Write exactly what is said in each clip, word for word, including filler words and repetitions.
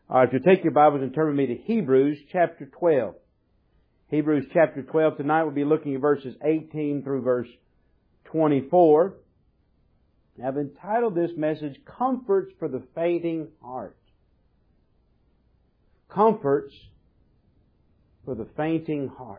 All right, if you take your Bibles and turn with me to Hebrews chapter twelve. Hebrews chapter twelve. Tonight we'll be looking at verses eighteen through verse twenty-four. I've entitled this message, Comforts for the Fainting Heart. Comforts for the fainting heart.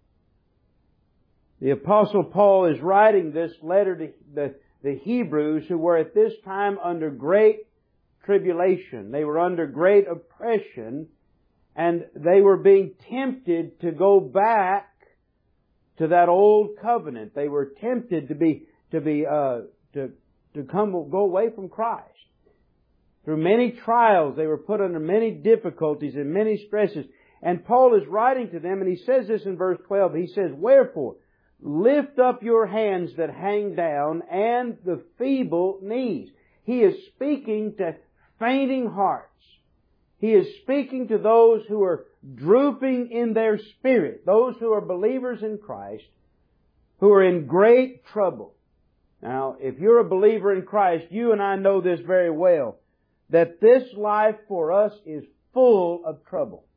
The Apostle Paul is writing this letter to the, the Hebrews who were at this time under great tribulation. They were under great oppression, and they were being tempted to go back to that old covenant. They were tempted to be to be uh, to to come go away from Christ. Through many trials, they were put under many difficulties and many stresses. And Paul is writing to them, and he says this in verse twelve. He says, "Wherefore, lift up your hands that hang down, and the feeble knees." He is speaking to fainting hearts. He is speaking to those who are drooping in their spirit, those who are believers in Christ, who are in great trouble. Now, if you're a believer in Christ, you and I know this very well, that this life for us is full of trouble,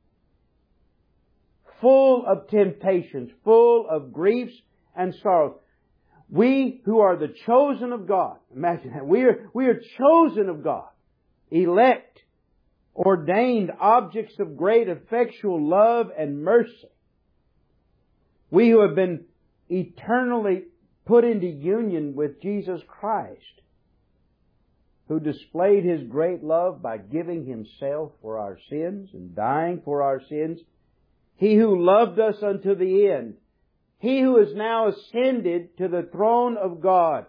full of temptations, full of griefs and sorrows. We who are the chosen of God, imagine that, we are, we are chosen of God, elect, ordained objects of great effectual love and mercy. We who have been eternally put into union with Jesus Christ, who displayed His great love by giving Himself for our sins and dying for our sins. He who loved us unto the end. He who is now ascended to the throne of God.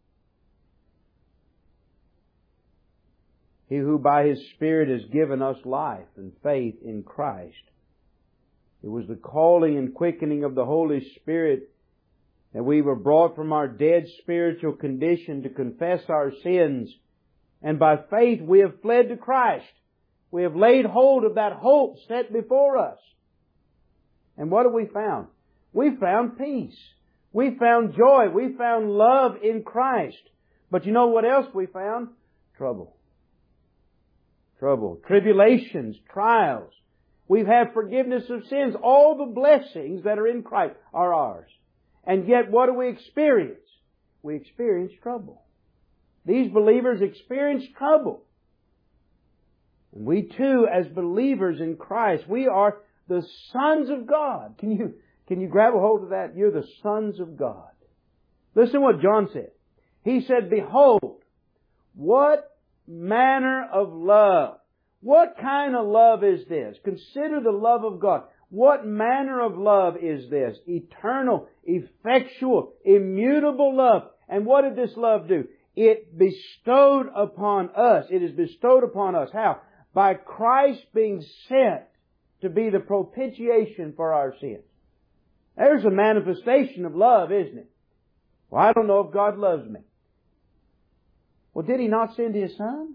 He who by His Spirit has given us life and faith in Christ. It was the calling and quickening of the Holy Spirit that we were brought from our dead spiritual condition to confess our sins. And by faith we have fled to Christ. We have laid hold of that hope set before us. And what have we found? We found peace. We found joy. We found love in Christ. But you know what else we found? Trouble. Trouble. Tribulations. Trials. We've had forgiveness of sins. All the blessings that are in Christ are ours. And yet what do we experience? We experience trouble. These believers experience trouble. And we too, as believers in Christ, we are the sons of God. Can you, can you grab a hold of that? You're the sons of God. Listen to what John said. He said, "Behold, what manner of love." What kind of love is this? Consider the love of God. What manner of love is this? Eternal, effectual, immutable love. And what did this love do? It bestowed upon us. It is bestowed upon us. How? By Christ being sent to be the propitiation for our sins. There's a manifestation of love, isn't it? Well, I don't know if God loves me. Well, did He not send His Son?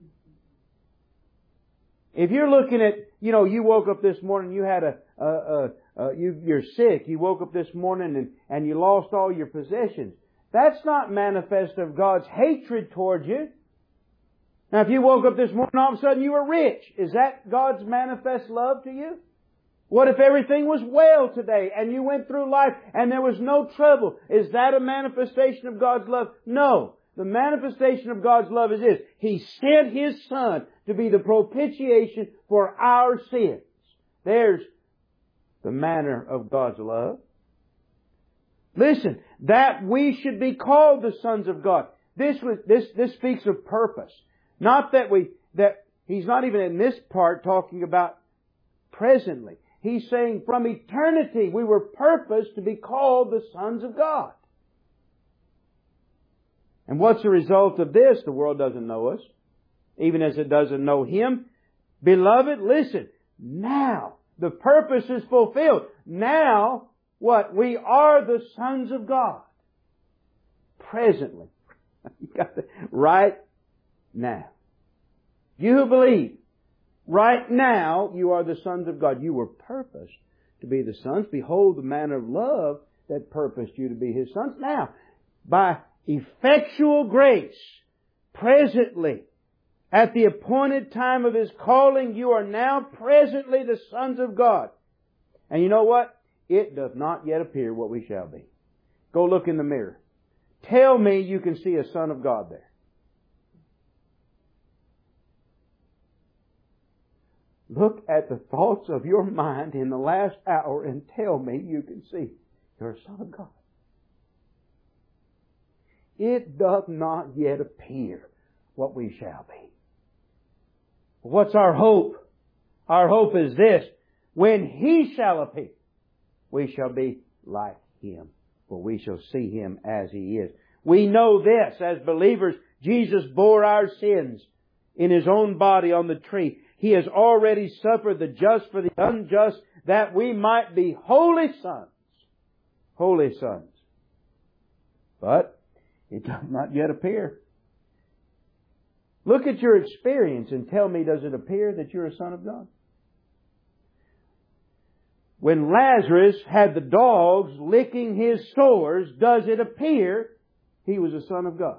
If you're looking at, you know, you woke up this morning, you had a, a, a, a you, you're sick. You woke up this morning and, and you lost all your possessions. That's not manifest of God's hatred towards you. Now, if you woke up this morning, all of a sudden you were rich. Is that God's manifest love to you? What if everything was well today and you went through life and there was no trouble? Is that a manifestation of God's love? No. The manifestation of God's love is this. He sent His Son to be the propitiation for our sins. There's the manner of God's love. Listen, that we should be called the sons of God. This was, this, this speaks of purpose. Not that we, that He's not even in this part talking about presently. He's saying from eternity we were purposed to be called the sons of God. And what's the result of this? The world doesn't know us, even as it doesn't know Him. Beloved, listen, now the purpose is fulfilled. Now, what? We are the sons of God. Presently. You got that? Right now. You who believe, right now you are the sons of God. You were purposed to be the sons. Behold the manner of love that purposed you to be His sons. Now, by effectual grace, presently, At the appointed time of His calling, you are now presently the sons of God. And you know what? It doth not yet appear what we shall be. Go look in the mirror. Tell me you can see a son of God there. Look at the thoughts of your mind in the last hour and tell me you can see you're a son of God. It doth not yet appear what we shall be. What's our hope? Our hope is this: when He shall appear, we shall be like Him, for we shall see Him as He is. We know this as believers. Jesus bore our sins in His own body on the tree. He has already suffered the just for the unjust, that we might be holy sons. Holy sons. But it does not yet appear. Look at your experience and tell me, does it appear that you're a son of God? When Lazarus had the dogs licking his sores, does it appear he was a son of God?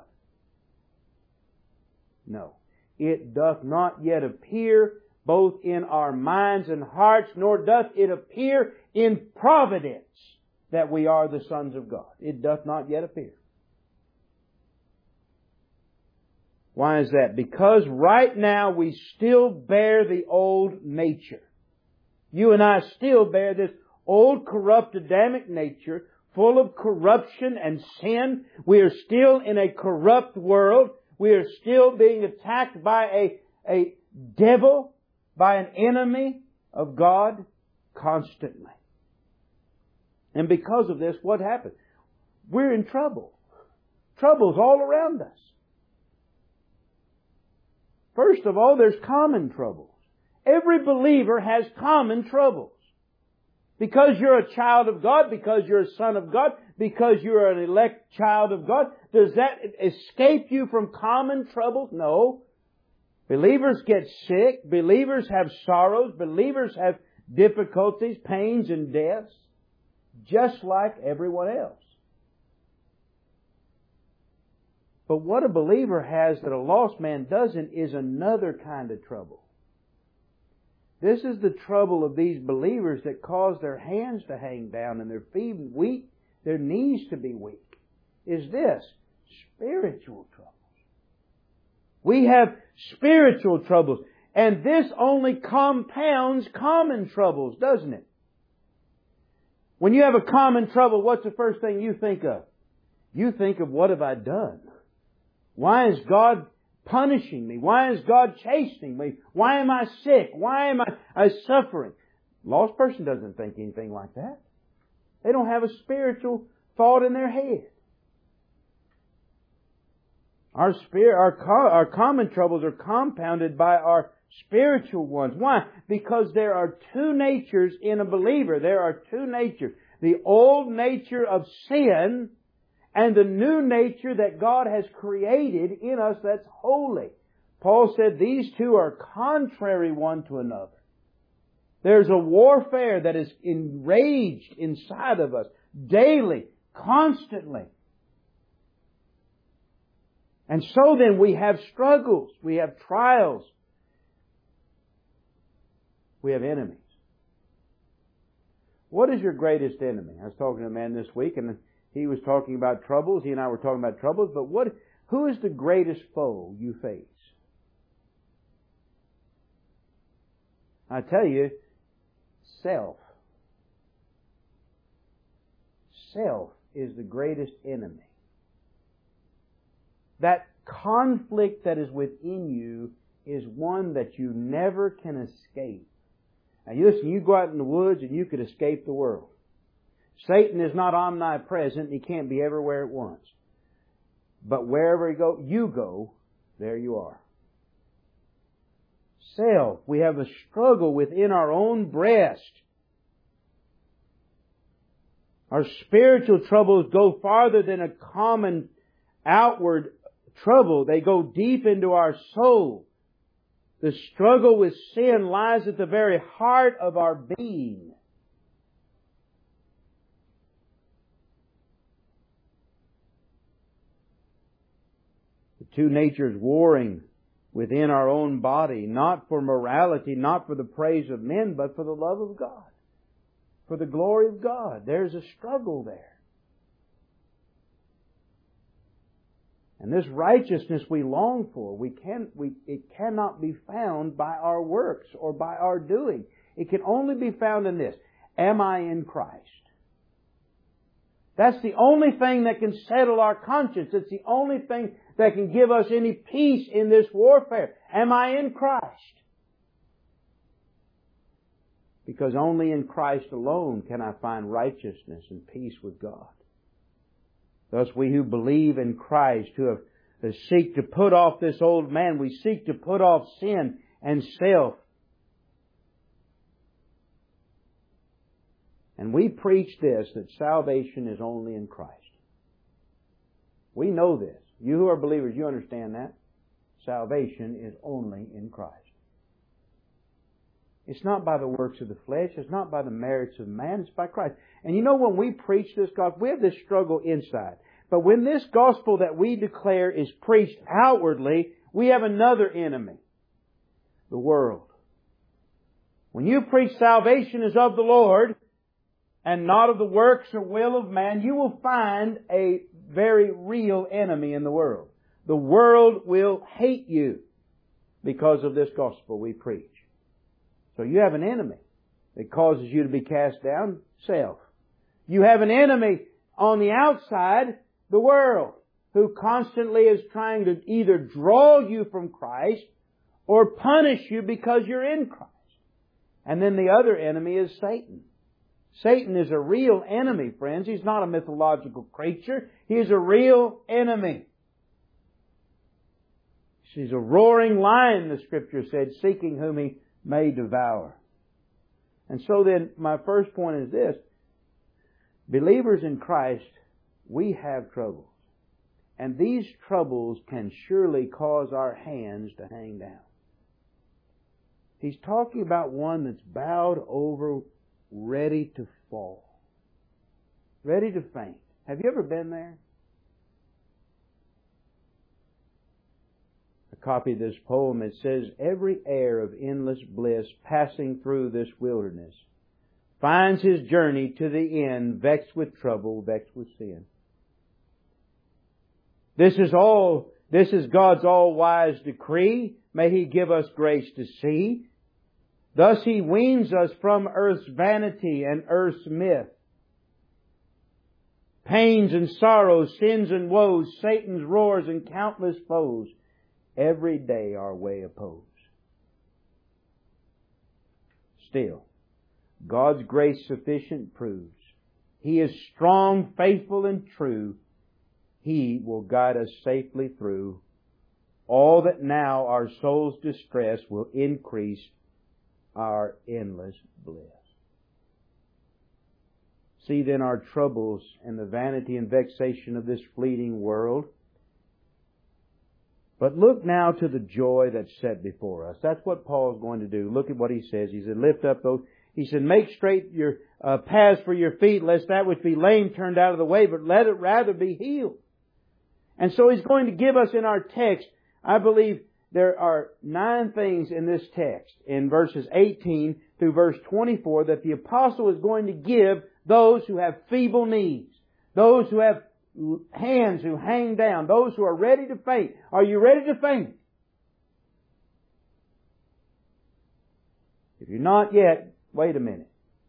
No. It doth not yet appear both in our minds and hearts, nor doth it appear in providence that we are the sons of God. It doth not yet appear. Why is that? Because right now we still bear the old nature. You and I still bear this old corrupt Adamic nature, full of corruption and sin. We are still in a corrupt world. We are still being attacked by a, a devil, by an enemy of God constantly. And because of this, what happens? We're in trouble. Trouble's all around us. First of all, there's common troubles. Every believer has common troubles. Because you're a child of God, because you're a son of God, because you're an elect child of God, does that escape you from common troubles? No. Believers get sick. Believers have sorrows. Believers have difficulties, pains, and deaths, just like everyone else. But what a believer has that a lost man doesn't is another kind of trouble. This is the trouble of these believers that cause their hands to hang down and their feet weak, their knees to be weak. Is this spiritual troubles? We have spiritual troubles, and this only compounds common troubles, doesn't it? When you have a common trouble, what's the first thing you think of? You think of, what have I done? Why is God punishing me? Why is God chastening me? Why am I sick? Why am I, I suffering? Lost person doesn't think anything like that. They don't have a spiritual thought in their head. Our spirit, our, co- our common troubles are compounded by our spiritual ones. Why? Because there are two natures in a believer. There are two natures. The old nature of sin and the new nature that God has created in us that's holy. Paul said these two are contrary one to another. There's a warfare that is enraged inside of us daily, constantly. And so then we have struggles, we have trials, we have enemies. What is your greatest enemy? I was talking to a man this week, and he was talking about troubles. He and I were talking about troubles. But what? Who is the greatest foe you face? I tell you, self. Self is the greatest enemy. That conflict that is within you is one that you never can escape. Now, you listen, you go out in the woods and you could escape the world. Satan is not omnipresent. He can't be everywhere at once. But wherever you go, you go, there you are. Self. We have a struggle within our own breast. Our spiritual troubles go farther than a common outward trouble. They go deep into our soul. The struggle with sin lies at the very heart of our being. The two natures warring within our own body, not for morality, not for the praise of men, but for the love of God, for the glory of God. There's a struggle there. And this righteousness we long for, we can, we, it cannot be found by our works or by our doing. It can only be found in this. Am I in Christ? That's the only thing that can settle our conscience. It's the only thing that can give us any peace in this warfare. Am I in Christ? Because only in Christ alone can I find righteousness and peace with God. Thus we who believe in Christ, who have, who seek to put off this old man, we seek to put off sin and self. And we preach this, that salvation is only in Christ. We know this. You who are believers, you understand that. Salvation is only in Christ. It's not by the works of the flesh. It's not by the merits of man. It's by Christ. And you know, when we preach this gospel, we have this struggle inside. But when this gospel that we declare is preached outwardly, we have another enemy. The world. When you preach salvation is of the Lord and not of the works or will of man, you will find a very real enemy in the world. The world will hate you because of this gospel we preach. So you have an enemy that causes you to be cast down, self. You have an enemy on the outside, the world, who constantly is trying to either draw you from Christ or punish you because you're in Christ. And then the other enemy is Satan. Satan is a real enemy, friends. He's not a mythological creature. He is a real enemy. He's a roaring lion, the Scripture said, seeking whom he may devour. And so then, my first point is this. Believers in Christ, we have troubles. And these troubles can surely cause our hands to hang down. He's talking about one that's bowed over, ready to fall. Ready to faint. Have you ever been there? Copy this poem. It says, every air of endless bliss passing through this wilderness finds his journey to the end vexed with trouble, vexed with sin. This is all, this is God's all-wise decree. May He give us grace to see. Thus He weans us from earth's vanity and earth's myth. Pains and sorrows, sins and woes, Satan's roars and countless foes. Every day our way oppose. Still, God's grace sufficient proves. He is strong, faithful, and true. He will guide us safely through. All that now our soul's distress will increase our endless bliss. See then our troubles and the vanity and vexation of this fleeting world. But look now to the joy that's set before us. That's what Paul's going to do. Look at what he says. He said, lift up those. He said, make straight your uh, paths for your feet, lest that which be lame turned out of the way, but let it rather be healed. And so he's going to give us in our text, I believe there are nine things in this text, in verses eighteen through verse twenty-four, that the apostle is going to give those who have feeble knees, those who have hands who hang down, those who are ready to faint. Are you ready to faint? If you're not yet, wait a minute.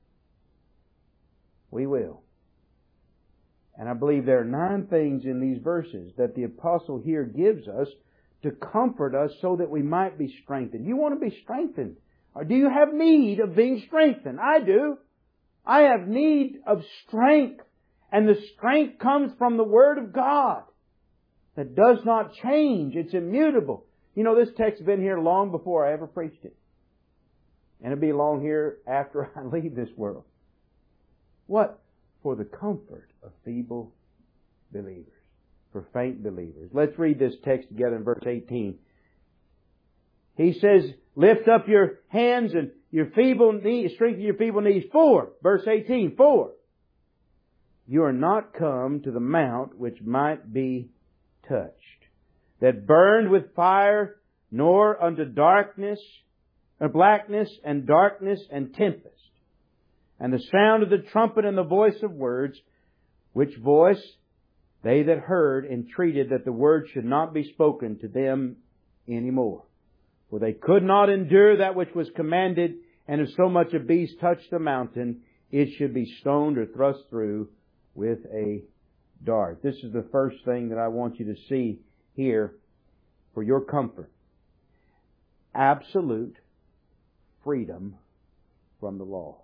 We will. And I believe there are nine things in these verses that the apostle here gives us to comfort us so that we might be strengthened. You want to be strengthened? Or do you have need of being strengthened? I do. I have need of strength. And the strength comes from the Word of God that does not change. It's immutable. You know, this text has been here long before I ever preached it. And it'll be long here after I leave this world. What? For the comfort of feeble believers. For faint believers. Let's read this text together in verse eighteen. He says, lift up your hands and your feeble knees, strengthen your feeble knees. For, verse eighteen, for. You are not come to the mount which might be touched, that burned with fire, nor unto darkness, or blackness and darkness and tempest, and the sound of the trumpet and the voice of words, which voice they that heard entreated that the word should not be spoken to them any more. For they could not endure that which was commanded, and if so much a beast touched the mountain, it should be stoned or thrust through with a dart. This is the first thing that I want you to see here for your comfort. Absolute freedom from the law.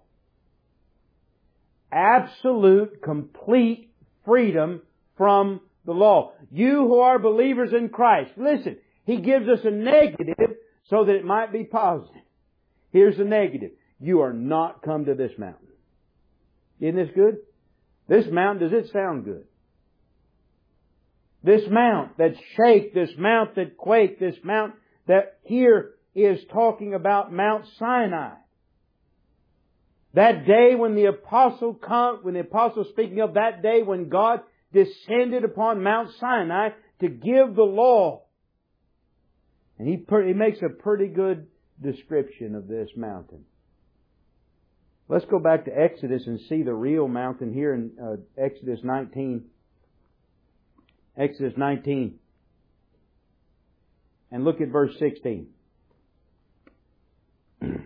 Absolute, complete freedom from the law. You who are believers in Christ, listen, He gives us a negative so that it might be positive. Here's the negative. You are not come to this mountain. Isn't this good? This mountain, does it sound good? This mount that shake, this mount that quake, this mount that here is talking about Mount Sinai. That day when the apostle come, when the apostle speaking of that day when God descended upon Mount Sinai to give the law. And he, he makes a pretty good description of this mountain. Let's go back to Exodus and see the real mountain here in uh, Exodus nineteen. Exodus nineteen. And look at verse sixteen. It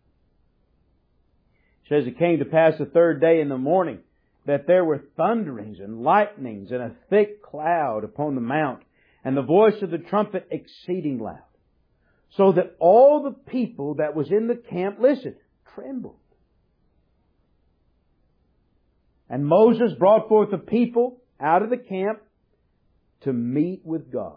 says, it came to pass the third day in the morning that there were thunderings and lightnings and a thick cloud upon the mount, and the voice of the trumpet exceeding loud. So that all the people that was in the camp, listen, trembled. And Moses brought forth the people out of the camp to meet with God.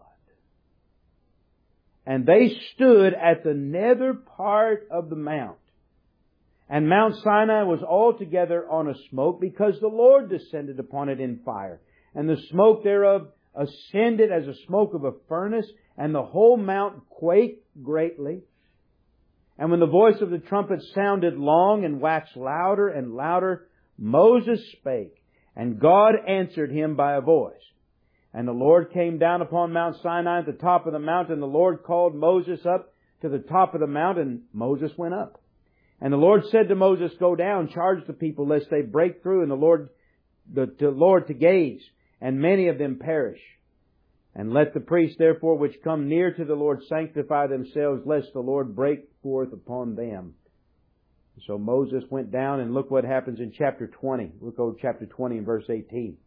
And they stood at the nether part of the mount. And Mount Sinai was altogether on a smoke, because the Lord descended upon it in fire. And the smoke thereof ascended as a smoke of a furnace, and the whole mount quaked greatly. And when the voice of the trumpet sounded long and waxed louder and louder, Moses spake, and God answered him by a voice. And the Lord came down upon Mount Sinai at the top of the mountain. The Lord called Moses up to the top of the mountain. Moses went up. And the Lord said to Moses, Go down, charge the people, lest they break through, and the Lord, the, the Lord to gaze, and many of them perish. And let the priests, therefore, which come near to the Lord, sanctify themselves, lest the Lord break forth upon them. So Moses went down, and look what happens in chapter twenty. Look over chapter twenty and verse eighteen.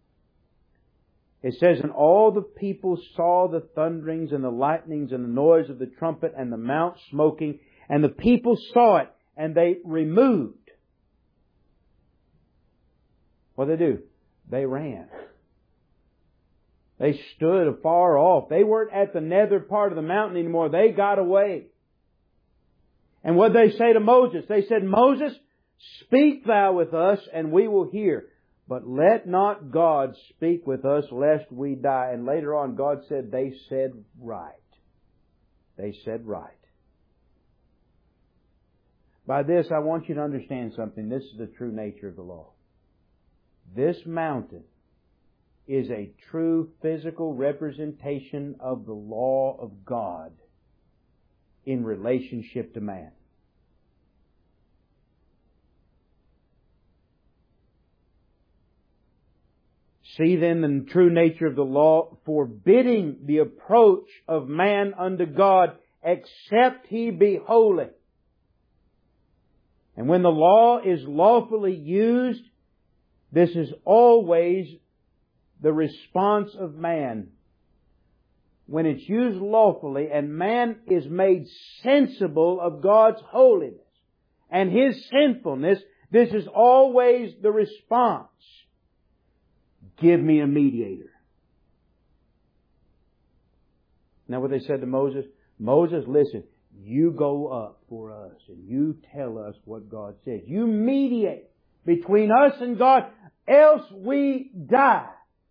It says, And all the people saw the thunderings and the lightnings and the noise of the trumpet and the mount smoking, and the people saw it, and they removed. What did they do? They ran. They stood afar off. They weren't at the nether part of the mountain anymore. They got away. And what did they say to Moses? They said, Moses, speak thou with us, and we will hear. But let not God speak with us, lest we die. And later on, God said, they said right. They said right. By this, I want you to understand something. This is the true nature of the law. This mountain is a true physical representation of the law of God in relationship to man. See then the true nature of the law, forbidding the approach of man unto God, except he be holy. And when the law is lawfully used, this is always the response of man. When it's used lawfully and man is made sensible of God's holiness and His sinfulness, this is always the response. Give me a mediator. Now what they said to Moses, Moses, listen, you go up for us and you tell us what God says. You mediate between us and God, else we die.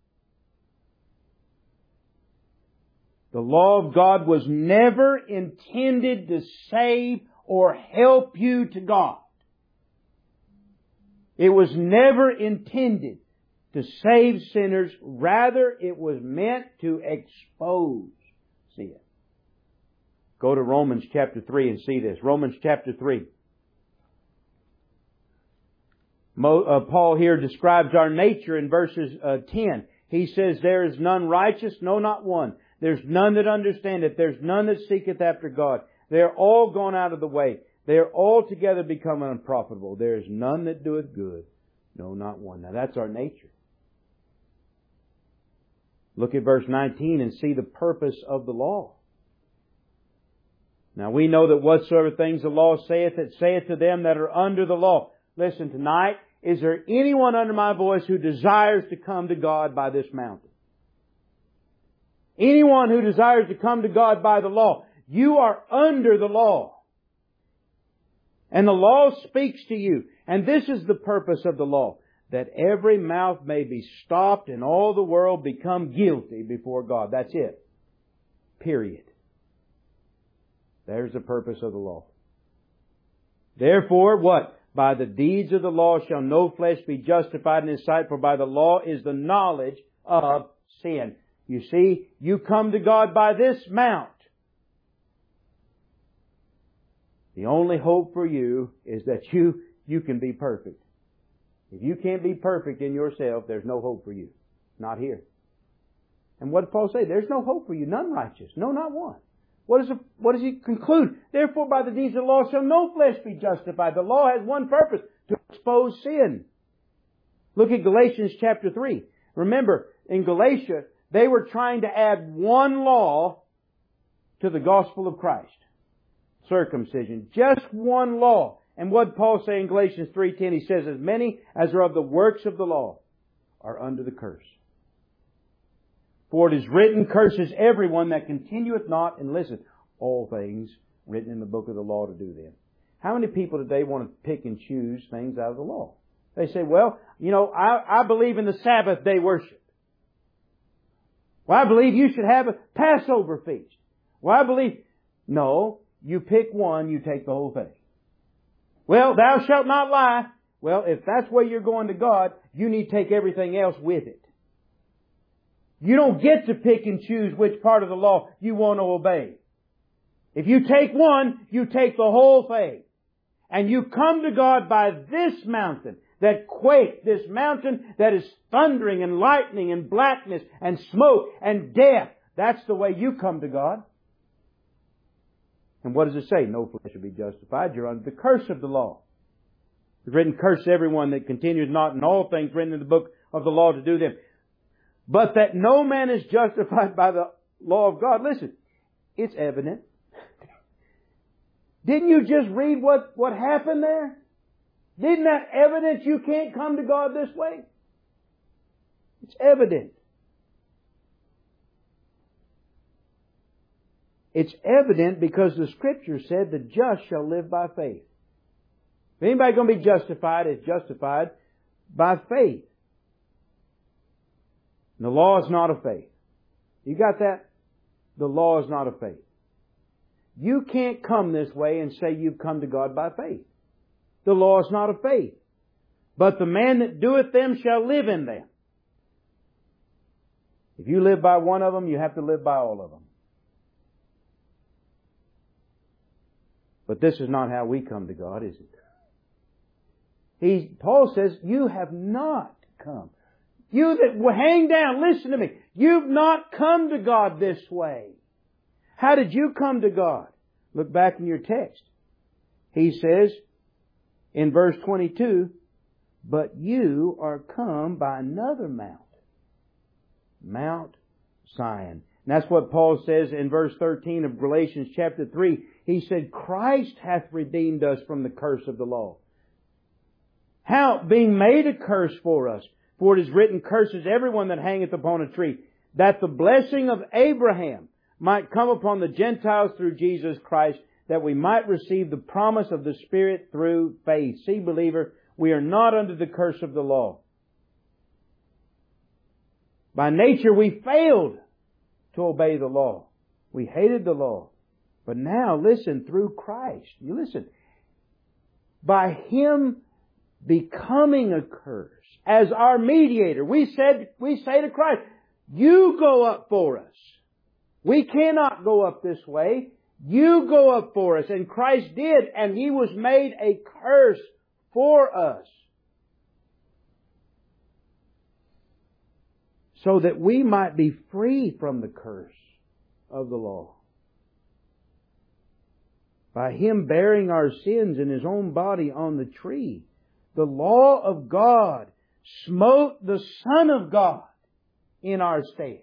The law of God was never intended to save or help you to God. It was never intended to save sinners. Rather, it was meant to expose sin. Go to Romans chapter three and see this. Romans chapter three. Mo, uh, Paul here describes our nature in verses uh, ten. He says, there is none righteous, no, not one. There's none that understandeth. There's none that seeketh after God. They are all gone out of the way. They are altogether become unprofitable. There is none that doeth good, no, not one. Now that's our nature. Look at verse nineteen and see the purpose of the law. Now we know that whatsoever things the law saith, it saith to them that are under the law. Listen, tonight, is there anyone under my voice who desires to come to God by this mountain? Anyone who desires to come to God by the law, you are under the law. And the law speaks to you. And this is the purpose of the law, that every mouth may be stopped and all the world become guilty before God. That's it. Period. There's the purpose of the law. Therefore, what? By the deeds of the law shall no flesh be justified in His sight, for by the law is the knowledge of sin. You see, you come to God by this mount. The only hope for you is that you, you can be perfect. If you can't be perfect in yourself, there's no hope for you. Not here. And what did Paul say? There's no hope for you. None righteous. No, not one. What, is the, what does he conclude? Therefore, by the deeds of the law shall no flesh be justified. The law has one purpose, to expose sin. Look at Galatians chapter three. Remember, in Galatia, they were trying to add one law to the gospel of Christ. Circumcision. Just one law. And what did Paul say in Galatians three ten? He says, as many as are of the works of the law are under the curse. For it is written, curses everyone that continueth not, and listen, all things written in the book of the law to do them. How many people today want to pick and choose things out of the law? They say, well, you know, I, I believe in the Sabbath day worship. Well, I believe you should have a Passover feast. Well, I believe... No, you pick one, you take the whole thing. Well, thou shalt not lie. Well, if that's where you're going to God, you need to take everything else with it. You don't get to pick and choose which part of the law you want to obey. If you take one, you take the whole thing. And you come to God by this mountain that quakes, this mountain that is thundering and lightning and blackness and smoke and death. That's the way you come to God. And what does it say? No flesh shall be justified. You're under the curse of the law. It's written, curse everyone that continues not in all things written in the book of the law to do them. But that no man is justified by the law of God. Listen, it's evident. Didn't you just read what, what happened there? Isn't that evidence you can't come to God this way? It's evident. It's evident because the Scripture said the just shall live by faith. If anybody going to be justified, is justified by faith. And the law is not of faith. You got that? The law is not of faith. You can't come this way and say you've come to God by faith. The law is not of faith. But the man that doeth them shall live in them. If you live by one of them, you have to live by all of them. But this is not how we come to God, is it? He, Paul says, you have not come. You that will hang down, listen to me. You've not come to God this way. How did you come to God? Look back in your text. He says in verse twenty-two, but you are come by another mount. Mount Zion. And that's what Paul says in verse thirteen of Galatians chapter three. He said, Christ hath redeemed us from the curse of the law. How? Being made a curse for us. For it is written, curses everyone that hangeth upon a tree, that the blessing of Abraham might come upon the Gentiles through Jesus Christ, that we might receive the promise of the Spirit through faith. See, believer, we are not under the curse of the law. By nature, we failed to obey the law. We hated the law. But now, listen, through Christ, you listen, by Him becoming a curse as our mediator, we said, we say to Christ, you go up for us. We cannot go up this way. You go up for us, and Christ did, and He was made a curse for us, so that we might be free from the curse of the law. By Him bearing our sins in His own body on the tree, the law of God smote the Son of God in our stead.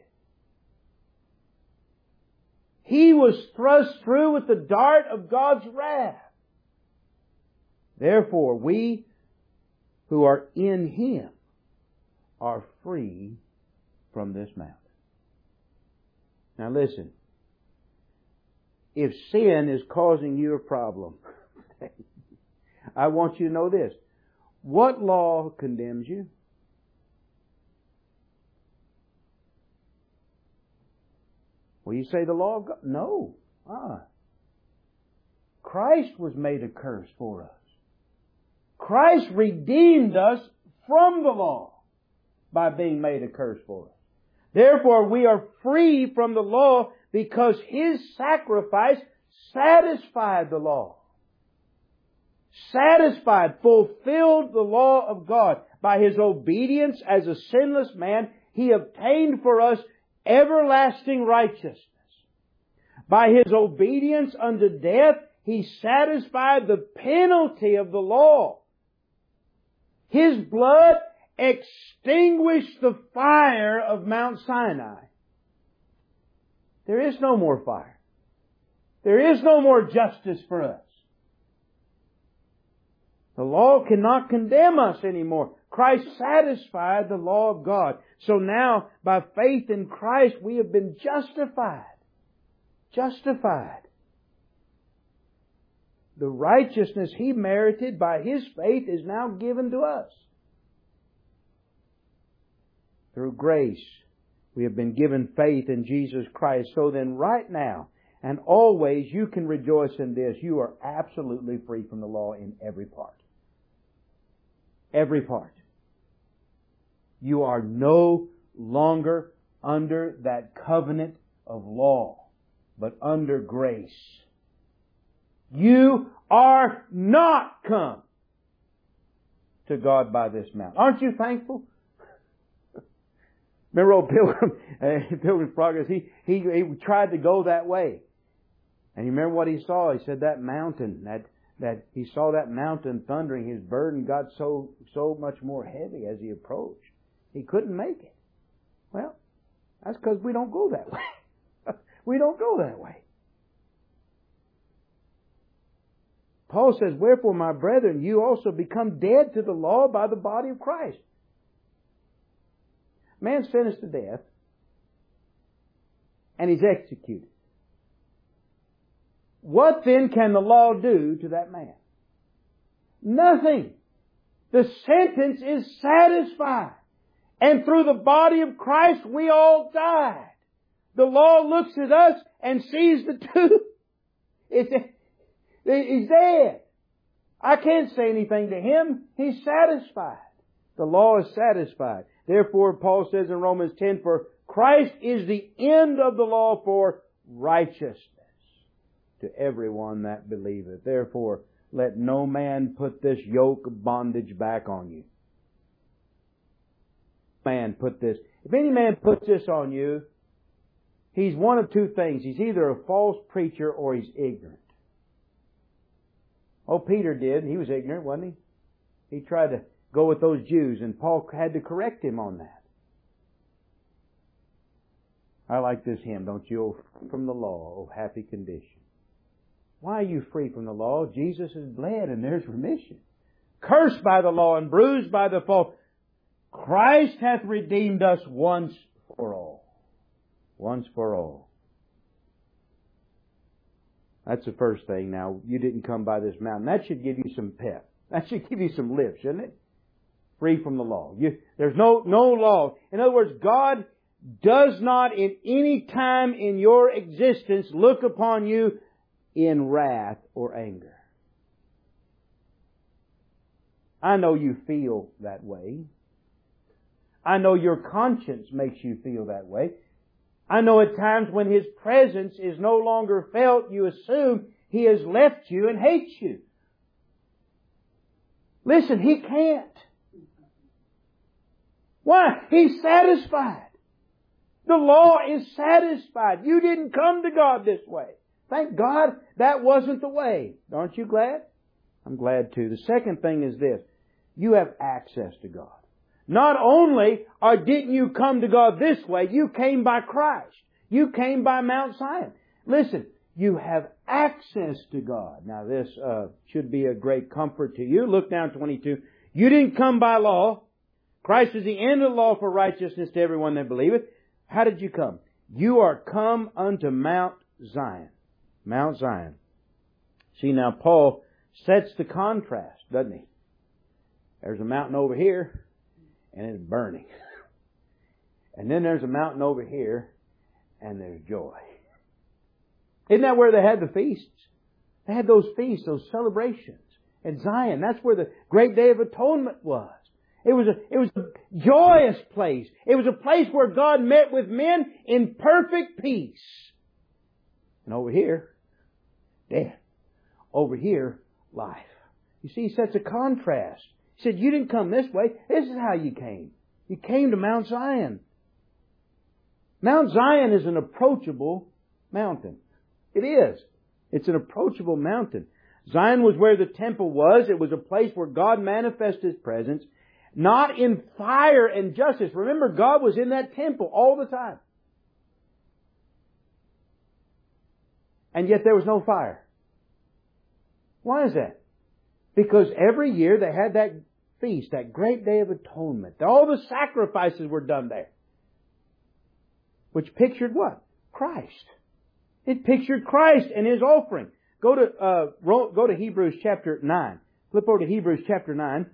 He was thrust through with the dart of God's wrath. Therefore, we who are in Him are free from this mountain. Now listen. If sin is causing you a problem, I want you to know this. What law condemns you? Well, you say the law of God? No. Ah. Christ was made a curse for us. Christ redeemed us from the law by being made a curse for us. Therefore, we are free from the law because His sacrifice satisfied the law. Satisfied, fulfilled the law of God. By His obedience as a sinless man, He obtained for us everlasting righteousness. By His obedience unto death, He satisfied the penalty of the law. His blood extinguished the fire of Mount Sinai. There is no more fire. There is no more justice for us. The law cannot condemn us anymore. Christ satisfied the law of God. So now, by faith in Christ, we have been justified. Justified. The righteousness He merited by His faith is now given to us. Through grace, we have been given faith in Jesus Christ. So then right now and always you can rejoice in this. You are absolutely free from the law in every part. Every part. You are no longer under that covenant of law, but under grace. You are not come to God by this mountain. Aren't you thankful? Remember old Pilgrim, uh, Pilgrim's Progress, he, he, he tried to go that way. And you remember what he saw? He said that mountain, that, that he saw that mountain thundering. His burden got so, so much more heavy as he approached. He couldn't make it. Well, that's because we don't go that way. We don't go that way. Paul says, wherefore, my brethren, you also become dead to the law by the body of Christ. Man sentenced to death, and he's executed. What then can the law do to that man? Nothing. The sentence is satisfied. And through the body of Christ, we all died. The law looks at us and sees the truth. It's, he's dead. I can't say anything to him. He's satisfied. The law is satisfied. Therefore, Paul says in Romans ten, for Christ is the end of the law for righteousness to everyone that believeth. Therefore, let no man put this yoke of bondage back on you. Man put this. If any man puts this on you, he's one of two things. He's either a false preacher or he's ignorant. Oh, Peter did. He was ignorant, wasn't he? He tried to go with those Jews, and Paul had to correct him on that. I like this hymn, don't you? Oh, from the law, oh, happy condition. Why are you free from the law? Jesus has bled, and there's remission. Cursed by the law and bruised by the fall, Christ hath redeemed us once for all. Once for all. That's the first thing. Now, you didn't come by this mountain. That should give you some pep. That should give you some lift, shouldn't it? Free from the law. You, there's no, no law. In other words, God does not in any time in your existence look upon you in wrath or anger. I know you feel that way. I know your conscience makes you feel that way. I know at times when His presence is no longer felt, you assume He has left you and hates you. Listen, He can't. Why? He's satisfied. The law is satisfied. You didn't come to God this way. Thank God that wasn't the way. Aren't you glad? I'm glad too. The second thing is this. You have access to God. Not only or didn't you come to God this way, you came by Christ. You came by Mount Zion. Listen, you have access to God. Now this uh, should be a great comfort to you. Look down twenty-two. You didn't come by law. Christ is the end of the law for righteousness to everyone that believeth. How did you come? You are come unto Mount Zion. Mount Zion. See, now Paul sets the contrast, doesn't he? There's a mountain over here, and it's burning. And then there's a mountain over here, and there's joy. Isn't that where they had the feasts? They had those feasts, those celebrations at Zion. That's where the great day of atonement was. It was a, it was a joyous place. It was a place where God met with men in perfect peace. And over here, death. Over here, life. You see, he sets a contrast. He said, you didn't come this way. This is how you came. You came to Mount Zion. Mount Zion is an approachable mountain. It is. It's an approachable mountain. Zion was where the temple was. It was a place where God manifested His presence. Not in fire and justice. Remember, God was in that temple all the time. And yet there was no fire. Why is that? Because every year they had that feast, that great day of atonement. All the sacrifices were done there. Which pictured what? Christ. It pictured Christ and His offering. Go to, uh, go to Hebrews chapter nine. Flip over to Hebrews chapter nine.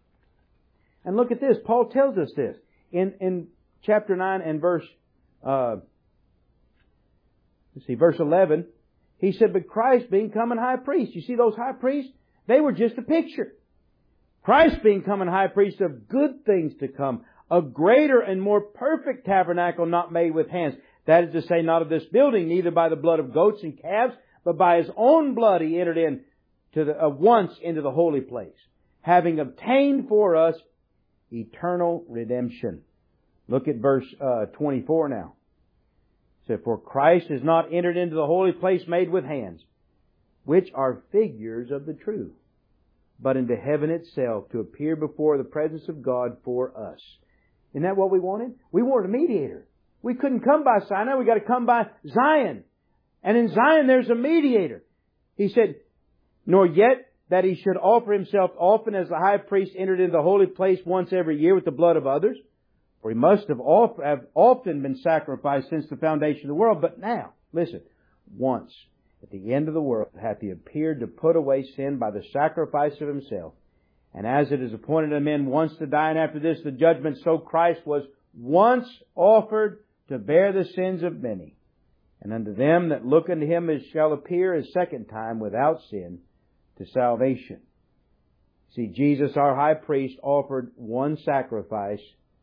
And look at this. Paul tells us this. In, in chapter nine and verse, uh, let's see, verse eleven. He said, but Christ being common high priest. You see those high priests? They were just a picture. Christ being common high priest of good things to come. A greater and more perfect tabernacle not made with hands. That is to say, not of this building, neither by the blood of goats and calves, but by His own blood He entered in to the, uh, once into the holy place, having obtained for us eternal redemption. Look at verse uh, twenty-four now. It said, for Christ is not entered into the holy place made with hands, which are figures of the true, but into heaven itself, to appear before the presence of God for us. Isn't that what we wanted? We wanted a mediator. We couldn't come by Sinai. We got to come by Zion. And in Zion there's a mediator. He said, nor yet that He should offer Himself often as the high priest entered into the holy place once every year with the blood of others. For He must have often been sacrificed since the foundation of the world. But now, listen, once at the end of the world hath He appeared to put away sin by the sacrifice of Himself. And as it is appointed unto men once to die, and after this the judgment, so Christ was once offered to bear the sins of many. And unto them that look unto Him as shall appear a second time without sin to salvation. See, Jesus, our high priest, offered one sacrifice,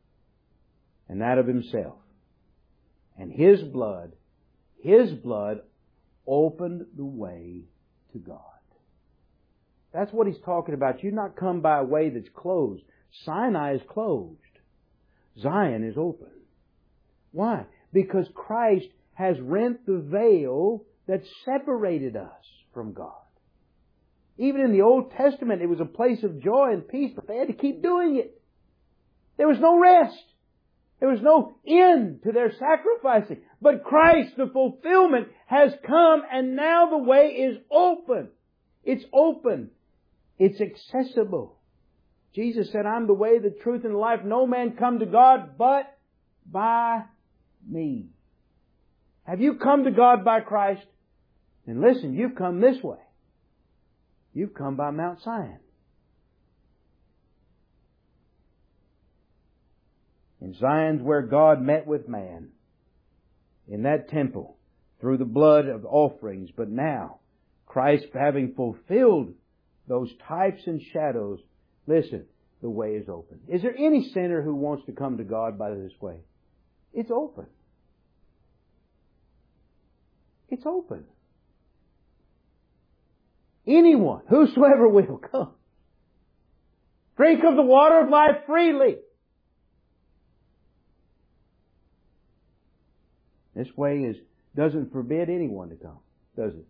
and that of Himself. And His blood, His blood opened the way to God. That's what He's talking about. You've not come by a way that's closed. Sinai is closed. Zion is open. Why? Because Christ has rent the veil that separated us from God. Even in the Old Testament, it was a place of joy and peace, but they had to keep doing it. There was no rest. There was no end to their sacrificing. But Christ, the fulfillment, has come, and now the way is open. It's open. It's accessible. Jesus said, I'm the way, the truth, and the life. No man come to God but by me. Have you come to God by Christ? And listen, you've come this way. You've come by Mount Zion. In Zion's where God met with man. In that temple. Through the blood of offerings. But now, Christ having fulfilled those types and shadows, listen, the way is open. Is there any sinner who wants to come to God by this way? It's open. It's open. Anyone, whosoever will, come. Drink of the water of life freely. This way is doesn't forbid anyone to come, does it?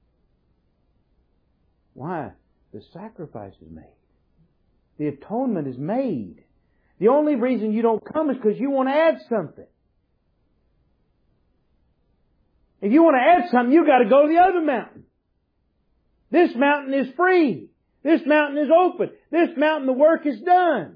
Why? The sacrifice is made. The atonement is made. The only reason you don't come is because you want to add something. If you want to add something, you've got to go to the other mountain. This mountain is free. This mountain is open. This mountain, the work is done.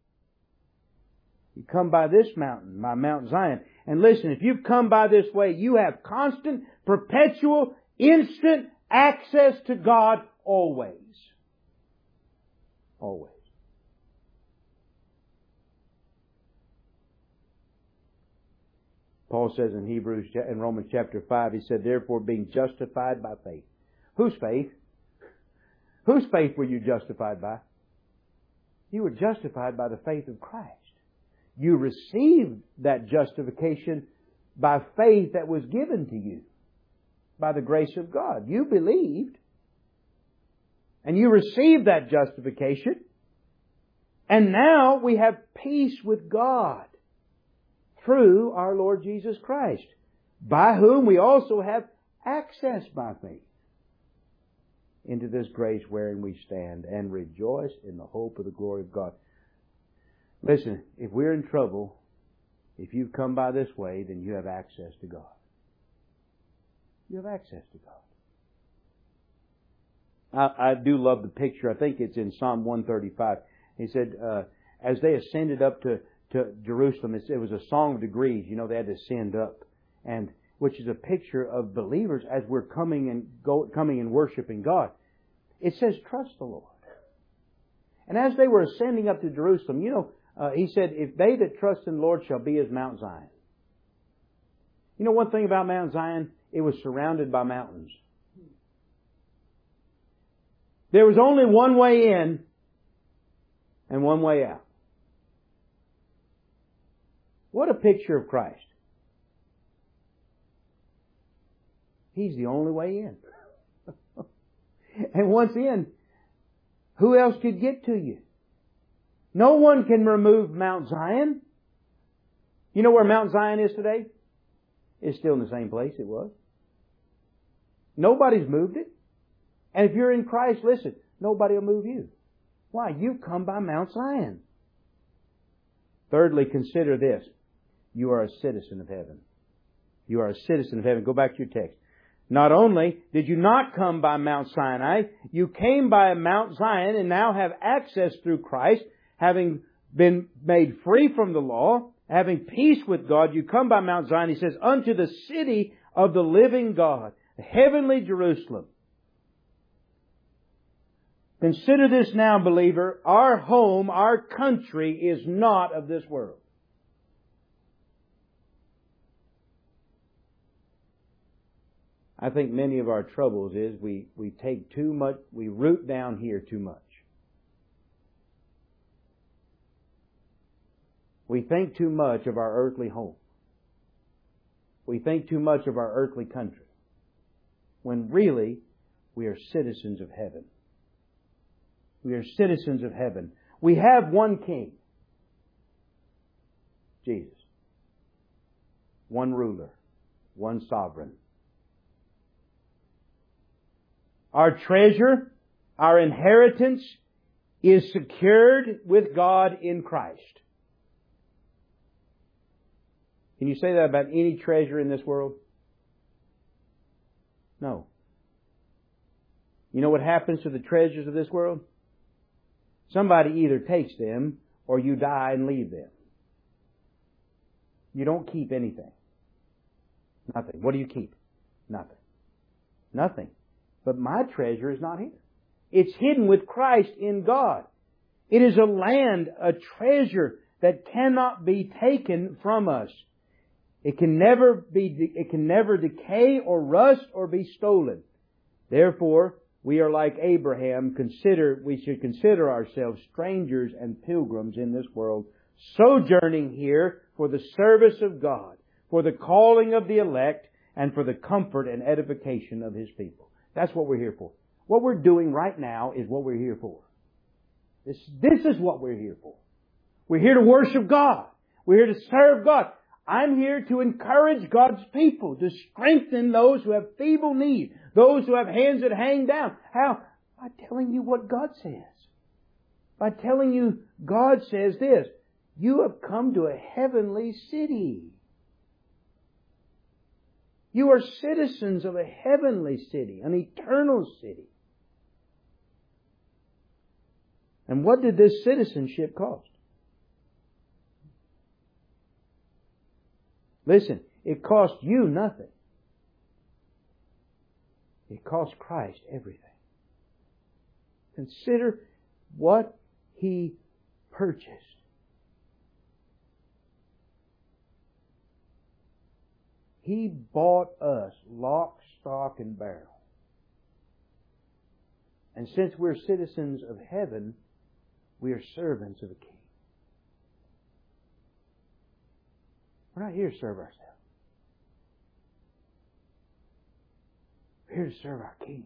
You come by this mountain, by Mount Zion. And listen, if you've come by this way, you have constant, perpetual, instant access to God always. Always. Paul says in Hebrews, in Romans chapter five, he said, therefore being justified by faith. Whose faith? Whose faith were you justified by? You were justified by the faith of Christ. You received that justification by faith that was given to you by the grace of God. You believed, and you received that justification, and now we have peace with God through our Lord Jesus Christ, by whom we also have access by faith into this grace wherein we stand and rejoice in the hope of the glory of God. Listen, if we're in trouble, if you've come by this way, then you have access to God. You have access to God. I, I do love the picture. I think it's in Psalm one thirty-five. He said, uh, as they ascended up to to Jerusalem, it was a song of degrees. You know, they had to ascend up, and which is a picture of believers as we're coming and go, coming and worshiping God. It says, trust the Lord. And as they were ascending up to Jerusalem, you know, uh, he said, if they that trust in the Lord shall be as Mount Zion. You know one thing about Mount Zion? It was surrounded by mountains. There was only one way in and one way out. What a picture of Christ. He's the only way in. And once in, who else could get to you? No one can remove Mount Zion. You know where Mount Zion is today? It's still in the same place it was. Nobody's moved it. And if you're in Christ, listen, nobody will move you. Why? You come by Mount Zion. Thirdly, consider this. You are a citizen of heaven. You are a citizen of heaven. Go back to your text. Not only did you not come by Mount Sinai, you came by Mount Zion and now have access through Christ, having been made free from the law, having peace with God. You come by Mount Zion, he says, unto the city of the living God, the heavenly Jerusalem. Consider this now, believer. Our home, our country is not of this world. I think many of our troubles is we, we take too much, we root down here too much. We think too much of our earthly home. We think too much of our earthly country. When really, we are citizens of heaven. We are citizens of heaven. We have one King. Jesus. One ruler. One sovereign. Our treasure, our inheritance is secured with God in Christ. Can you say that about any treasure in this world? No. You know what happens to the treasures of this world? Somebody either takes them or you die and leave them. You don't keep anything. Nothing. What do you keep? Nothing. Nothing. But my treasure is not here. It's hidden with Christ in God. It is a land, a treasure that cannot be taken from us. It can never be, it can never decay or rust or be stolen. Therefore, we are like Abraham. Consider, we should consider ourselves strangers and pilgrims in this world, sojourning here for the service of God, for the calling of the elect, and for the comfort and edification of His people. That's what we're here for. What we're doing right now is what we're here for. This, this is what we're here for. We're here to worship God. We're here to serve God. I'm here to encourage God's people, to strengthen those who have feeble need, those who have hands that hang down. How? By telling you what God says. By telling you God says this, you have come to a heavenly city. You are citizens of a heavenly city, an eternal city. And what did this citizenship cost? Listen, it cost you nothing. It cost Christ everything. Consider what He purchased. He bought us lock, stock, and barrel. And since we're citizens of heaven, we are servants of the King. We're not here to serve ourselves. We're here to serve our King.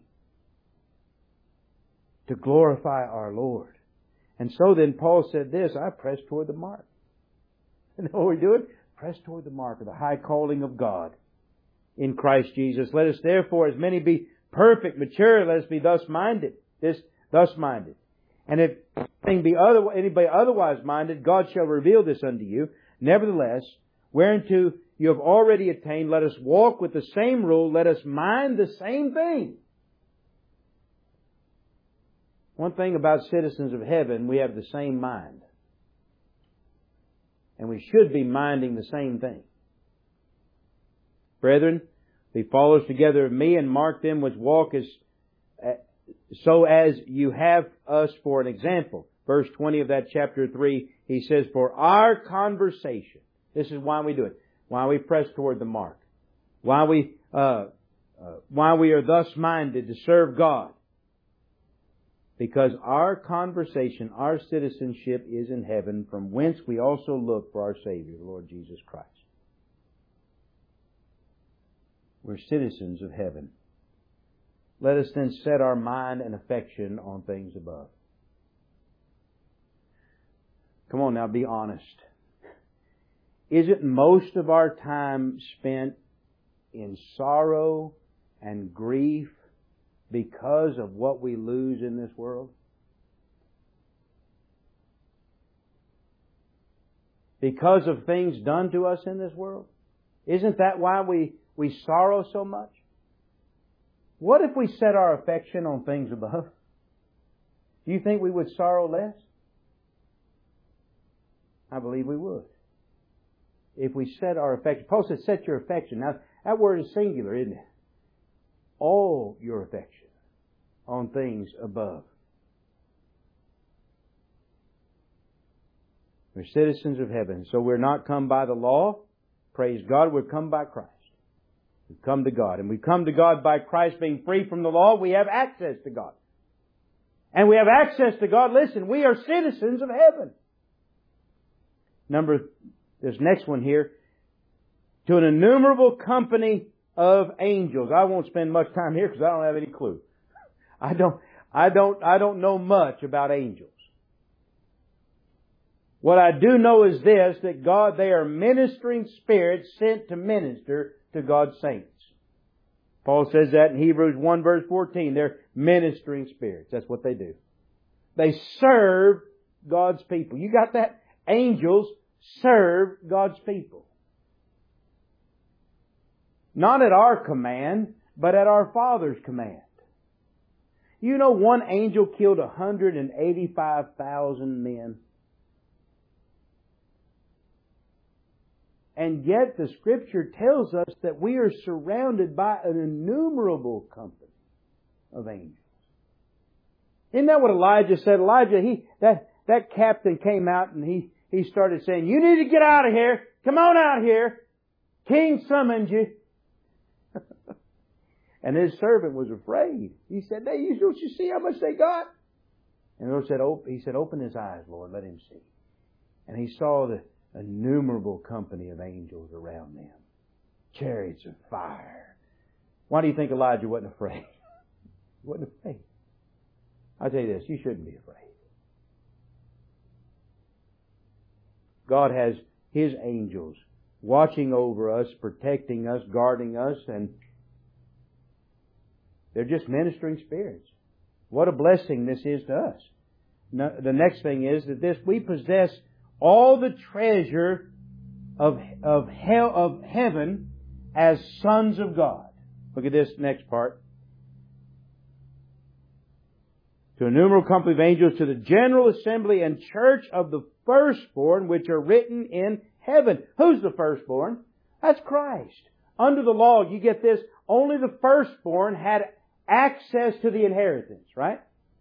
To glorify our Lord. And so then Paul said this, I press toward the mark. You know what we're doing? Press toward the mark of the high calling of God in Christ Jesus. Let us therefore, as many be perfect, mature, let us be thus minded. This, thus minded. And if anything be other, anybody otherwise minded, God shall reveal this unto you. Nevertheless, whereunto you have already attained, let us walk with the same rule, let us mind the same thing. One thing about citizens of heaven, we have the same mind. And we should be minding the same thing. Brethren, be followers together of me, and mark them which walk as, uh, so as you have us for an example. Verse twenty of that chapter three, he says, for our conversation. This is why we do it. Why we press toward the mark. Why we, uh, uh, why we are thus minded to serve God. Because our conversation, our citizenship is in heaven, from whence we also look for our Savior, the Lord Jesus Christ. We're citizens of heaven. Let us then set our mind and affection on things above. Come on now, be honest. Isn't most of our time spent in sorrow and grief because of what we lose in this world? Because of things done to us in this world? Isn't that why we, we sorrow so much? What if we set our affection on things above? Do you think we would sorrow less? I believe we would. If we set our affection. Paul says, set your affection. Now, that word is singular, isn't it? All your affection on things above. We're citizens of heaven. So we're not come by the law. Praise God, we're come by Christ. We've come to God. And we've come to God by Christ being free from the law. We have access to God. And we have access to God. Listen, we are citizens of heaven. Number, this next one here. To an innumerable company of angels. I won't spend much time here because I don't have any clue. I don't, I don't, I don't know much about angels. What I do know is this, that God, they are ministering spirits sent to minister to God's saints. Paul says that in Hebrews one verse fourteen. They're ministering spirits. That's what they do. They serve God's people. You got that? Angels serve God's people. Not at our command, but at our Father's command. You know, one angel killed one hundred eighty-five thousand men. And yet the Scripture tells us that we are surrounded by an innumerable company of angels. Isn't that what Elijah said? Elijah, he that, that captain came out and he, he started saying, you need to get out of here. Come on out here. King summoned you. And his servant was afraid. He said, hey, don't you see how much they got? And the Lord said, he said, open his eyes, Lord, let him see. And he saw the innumerable company of angels around them. chariots of fire. Why do you think Elijah wasn't afraid? He wasn't afraid. I'll tell you this, you shouldn't be afraid. God has His angels watching over us, protecting us, guarding us, and they're just ministering spirits. What a blessing this is to us. Now, the next thing is that this we possess all the treasure of of hell of heaven as sons of God. Look at this next part. To a numerable company of angels, to the general assembly and church of the firstborn, which are written in heaven. Who's the firstborn? That's Christ. Under the law, you get this, only the firstborn had access to the inheritance, right?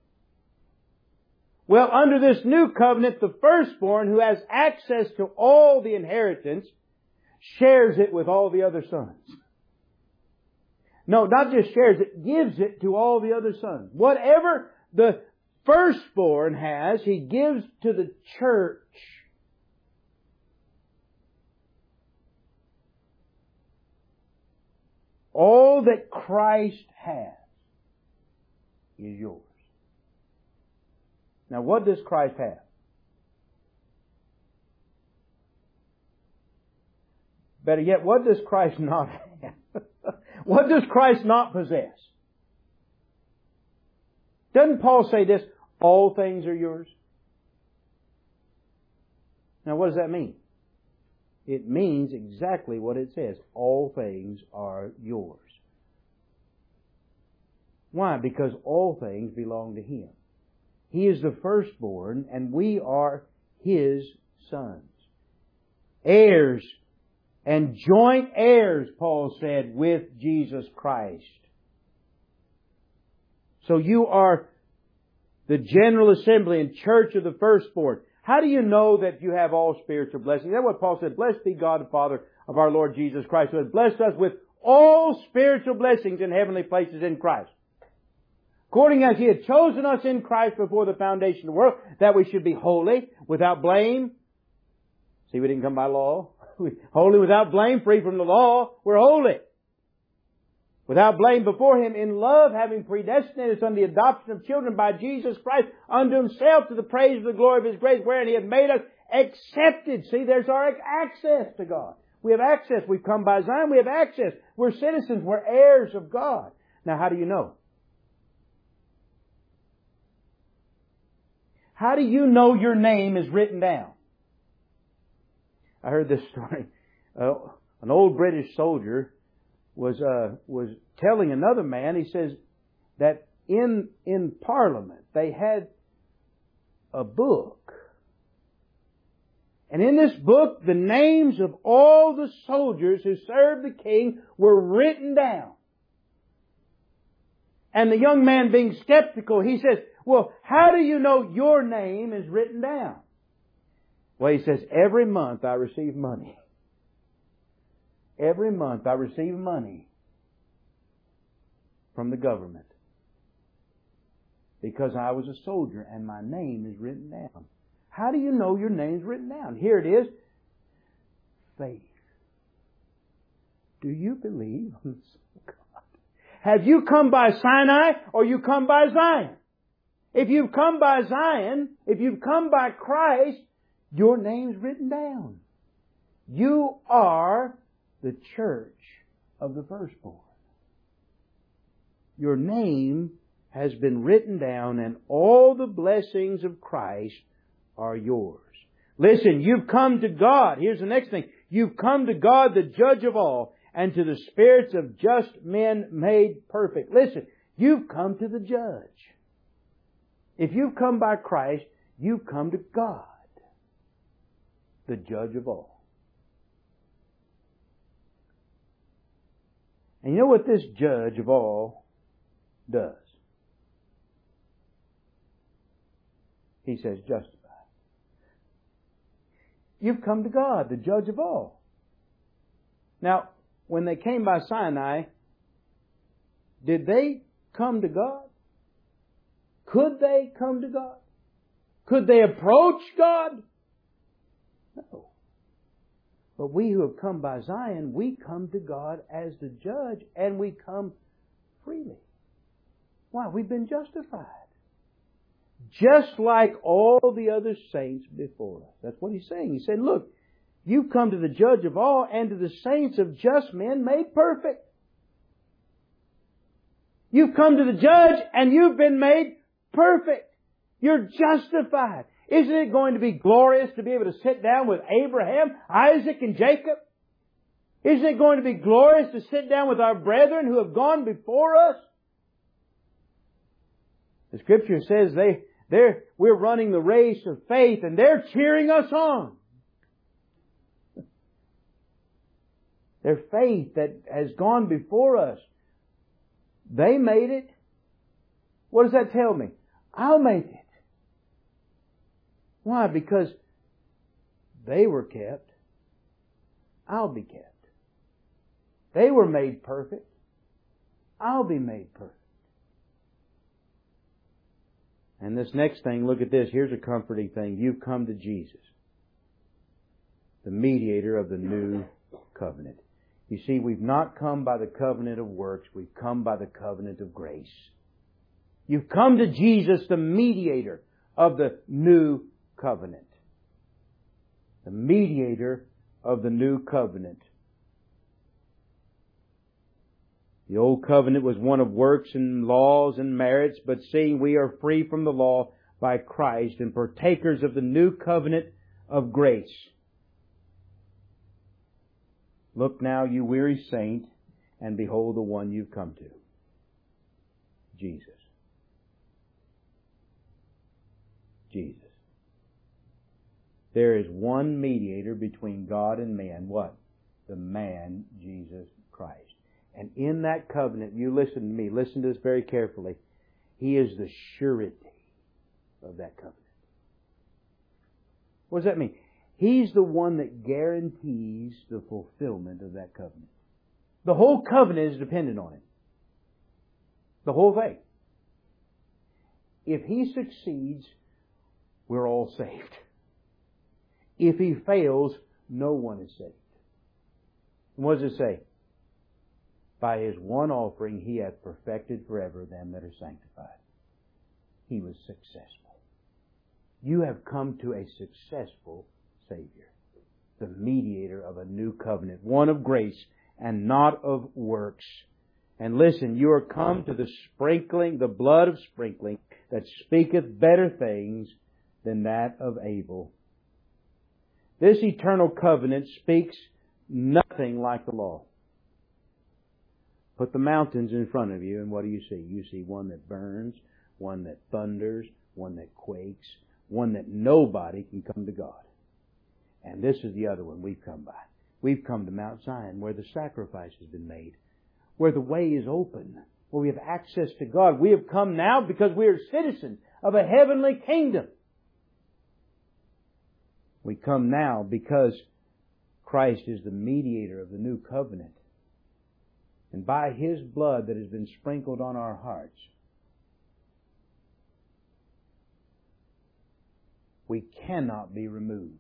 Well, under this new covenant, the firstborn, who has access to all the inheritance, shares it with all the other sons. No, not just shares it, gives it to all the other sons. Whatever the firstborn has, he gives to the church. All that Christ has is yours. Now, what does Christ have? Better yet, what does Christ not have? What does Christ not possess? Doesn't Paul say this? All things are yours. Now, what does that mean? It means exactly what it says. All things are yours. Why? Because all things belong to Him. He is the firstborn, and we are His sons. Heirs and joint heirs, Paul said, with Jesus Christ. So you are the general assembly and church of the firstborn. How do you know that you have all spiritual blessings? That's what Paul said. Blessed be God the Father of our Lord Jesus Christ, who has blessed us with all spiritual blessings in heavenly places in Christ. According as He had chosen us in Christ before the foundation of the world, that we should be holy, without blame. See, we didn't come by law. Holy, without blame, free from the law. We're holy. Without blame before Him, in love, having predestinated us unto the adoption of children by Jesus Christ unto Himself, to the praise of the glory of His grace, wherein He had made us accepted. See, there's our access to God. We have access. We've come by Zion. We have access. We're citizens. We're heirs of God. Now, how do you know? How do you know your name is written down? I heard this story. Uh, an old British soldier was uh, was telling another man. He says that in in Parliament they had a book, and in this book the names of all the soldiers who served the king were written down. And the young man, being skeptical, he says, "Well, how do you know your name is written down?" Well, he says, "Every month I receive money. Every month I receive money from the government because I was a soldier and my name is written down." How do you know your name's written down? Here it is. Faith. Do you believe on the Son of God? Have you come by Sinai or you come by Zion? If you've come by Zion, if you've come by Christ, your name's written down. You are the church of the firstborn. Your name has been written down, and all the blessings of Christ are yours. Listen, you've come to God. Here's the next thing. You've come to God, the judge of all, and to the spirits of just men made perfect. Listen, you've come to the judge. If you've come by Christ, you've come to God, the judge of all. And you know what this judge of all does? He says, justify. You've come to God, the judge of all. Now, when they came by Sinai, did they come to God? Could they come to God? Could they approach God? No. But we who have come by Zion, we come to God as the judge, and we come freely. Why? We've been justified. Just like all the other saints before us. That's what He's saying. He said, look, you've come to the judge of all and to the saints of just men made perfect. You've come to the judge and you've been made perfect. You're justified. Isn't it going to be glorious to be able to sit down with Abraham, Isaac, and Jacob? Isn't it going to be glorious to sit down with our brethren who have gone before us? The Scripture says they, they're, we're running the race of faith and they're cheering us on. Their faith that has gone before us, they made it. What does that tell me? I'll make it. Why? Because they were kept. I'll be kept. They were made perfect. I'll be made perfect. And this next thing, look at this. Here's a comforting thing. You've come to Jesus, the mediator of the new covenant. You see, we've not come by the covenant of works. We've come by the covenant of grace. You've come to Jesus, the mediator of the new covenant. The mediator of the new covenant. The old covenant was one of works and laws and merits, but seeing we are free from the law by Christ and partakers of the new covenant of grace. Look now, you weary saint, and behold the one you've come to. Jesus. Jesus. There is one mediator between God and man. What? The man, Jesus Christ. And in that covenant, you listen to me, listen to this very carefully. He is the surety of that covenant. What does that mean? He's the one that guarantees the fulfillment of that covenant. The whole covenant is dependent on Him. The whole thing. If He succeeds, we're all saved. If He fails, no one is saved. And what does it say? By His one offering, He hath perfected forever them that are sanctified. He was successful. You have come to a successful Savior, the mediator of a new covenant, one of grace and not of works. And listen, you are come to the sprinkling, the blood of sprinkling that speaketh better things than that of Abel. This eternal covenant speaks nothing like the law. Put the mountains in front of you, and what do you see? You see one that burns, one that thunders, one that quakes, one that nobody can come to God. And this is the other one we've come by. We've come to Mount Zion, where the sacrifice has been made, where the way is open, where we have access to God. We have come now because we are citizens of a heavenly kingdom. We come now because Christ is the mediator of the new covenant. And by His blood that has been sprinkled on our hearts, we cannot be removed.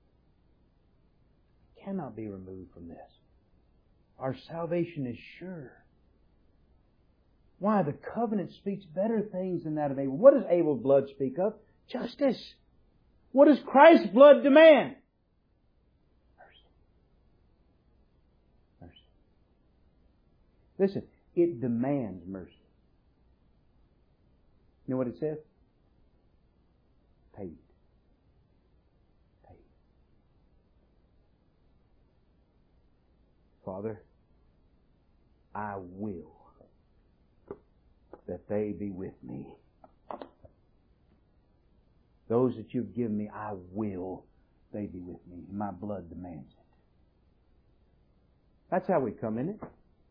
Cannot be removed from this. Our salvation is sure. Why? The covenant speaks better things than that of Abel. What does Abel's blood speak of? Justice. What does Christ's blood demand? Mercy. Mercy. Listen, it demands mercy. You know what it says? Paid. Paid. Father, I will that they be with me. Those that you've given me, I will they be with me. My blood demands it. That's how we come in it.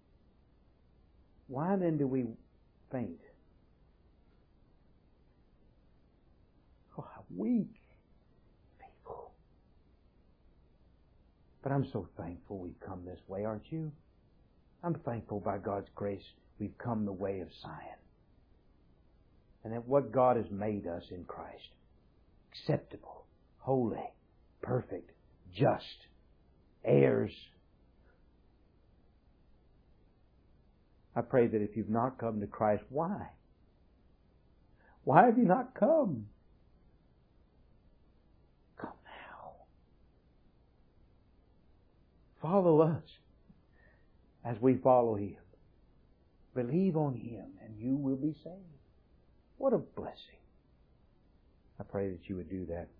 Why then do we faint? Oh, how weak people. But I'm so thankful we've come this way, aren't you? I'm thankful by God's grace we've come the way of Zion. And that what God has made us in Christ, acceptable, holy, perfect, just, heirs. I pray that if you've not come to Christ, why? Why have you not come? Come now. Follow us as we follow Him. Believe on Him and you will be saved. What a blessing. I pray that you would do that.